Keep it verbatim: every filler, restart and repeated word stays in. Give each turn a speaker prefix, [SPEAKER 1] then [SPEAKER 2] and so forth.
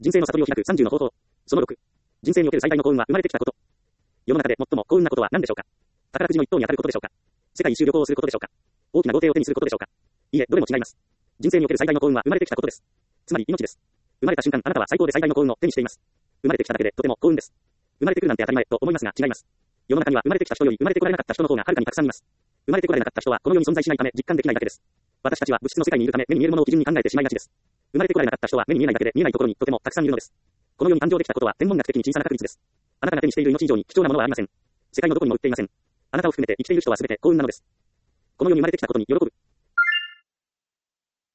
[SPEAKER 1] 人生の悟りを開くさんじゅうの方法。そのろく。人生における最大の幸運は生まれてきたこと。世の中で最も幸運なことは何でしょうか。宝くじの一等に当たることでしょうか。世界一周旅行をすることでしょうか。大きな豪邸を手にすることでしょうか。いいえ、どれも違います。人生における最大の幸運は生まれてきたことです。つまり命です。生まれた瞬間、あなたは最高で最大の幸運を手にしています。生まれてきただけでとても幸運です。生まれてくるなんて当たり前と思いますが違います。世の中には生まれてきた人より生まれてこられなかった人の方がはるかにたくさんいます。生まれてこられなかった人はこの世に存在しないため実感できないだけです。私たちは物質の世界にいるため目に見えるものを基準に考えてしまいがちです。生まれてこられなかった人は目に見えないだけで見えないところにとてもたくさんいるのです。この世に誕生できたことは天文学的に小さな確率です。あなたが手にしている命以上に貴重なものはありません。世界のどこにも売っていません。あなたを含めて生きている人は全て幸運なのです。この世に生まれてきたことに喜ぶ。